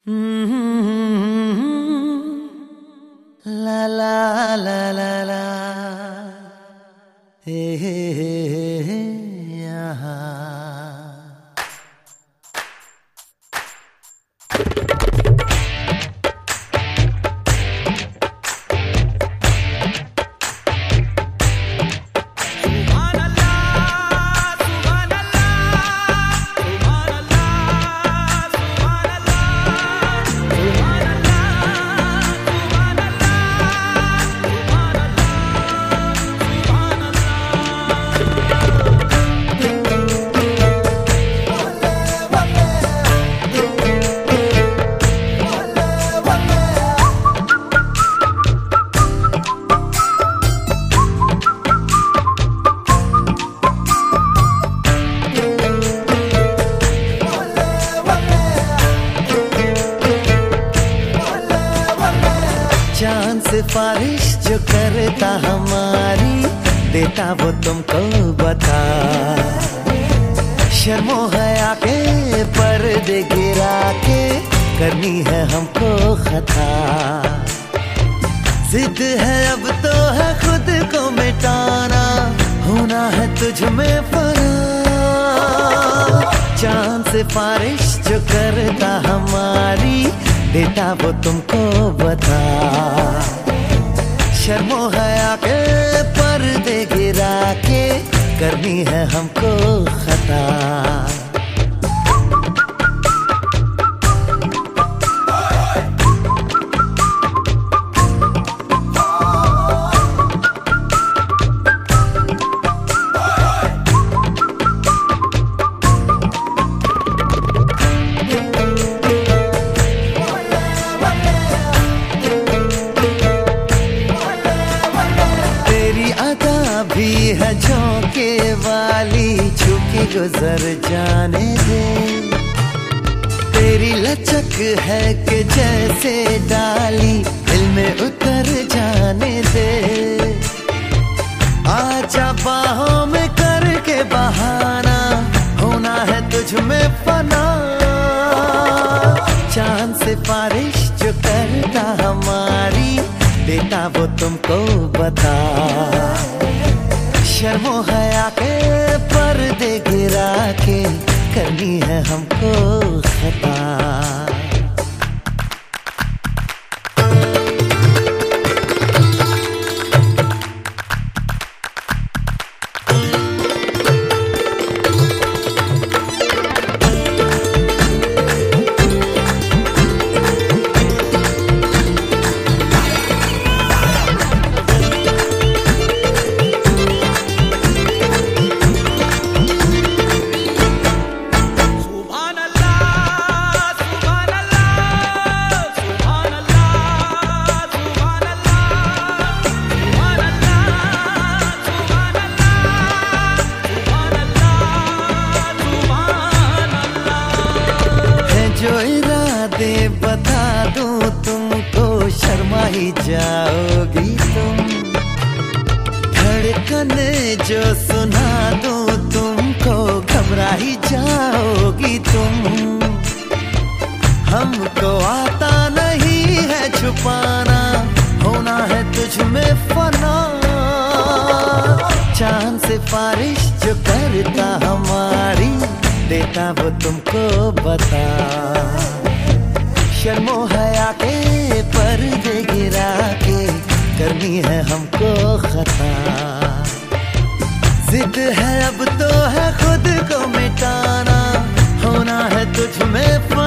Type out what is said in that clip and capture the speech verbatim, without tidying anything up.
ला ला ला ला ला हे हे हे यहाँ चांद सिफारिश जो करता हमारी देता वो तुमको बता। शर्मो हया के पर्दे गिरा के करनी है हमको खता। जिद है अब तो है खुद को मिटाना, होना है तुझ में फना। चांद सिफारिश जो करता हमारी देता वो तुमको बता। शर्मो हया के पर्दे गिरा के करनी है हमको खता। भी है झोंके वाली झुकी गुजर जाने दे। तेरी लचक है कि जैसे डाली दिल में उतर जाने दे। आजा बाहों में करके बहाना, होना है तुझ में फना। चांद सिफारिश जो करता हमारी देता वो तुमको बता। शर्मो हया के पर्दे गिरा के करनी है हमको खता। जो इरादे बता दूं तुमको शर्मा ही जाओगी तुम। धड़कन जो सुना दूं तुमको घबरा ही जाओगी तुम। हमको आता नहीं है छुपाना, होना है तुझ में फना। चांद सिफारिश जो करता हमारी देता वो तुमको बता। शर्मो हया के पर्दे गिरा के करनी है हमको खता। जिद है अब तो है खुद को मिटाना, होना है तुझ में